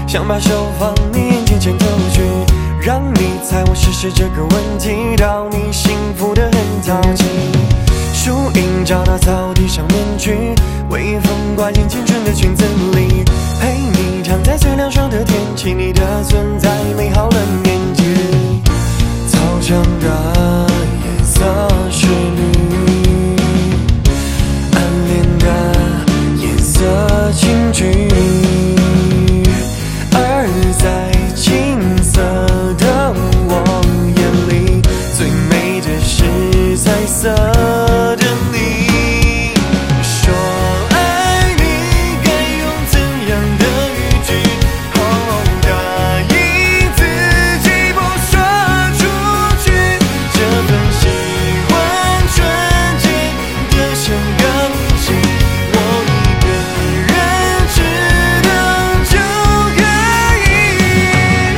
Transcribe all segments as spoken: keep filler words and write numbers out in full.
想把手放你眼睛前头去，让你猜我试试这个问题，到你幸福的很着急。树荫照到草地上面去，微风刮进青春的裙子里，陪你躺在最凉爽的天气，你的存在美好了年纪。操场的颜色是绿，暗恋的颜色青橘，而在青涩的我眼里，最美的是彩色的你。说爱你该用怎样的语句，哦，答应自己不说出去，这份喜欢纯洁的像钢琴，我一个人只能就可以。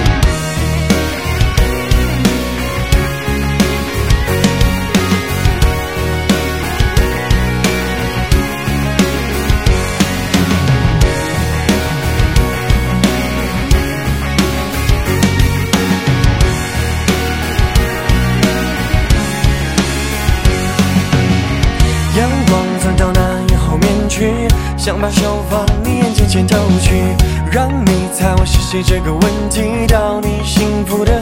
阳光钻到那眼后面去，想把手放你眼睛前头去，让你猜我是谁这个问题，到你幸福的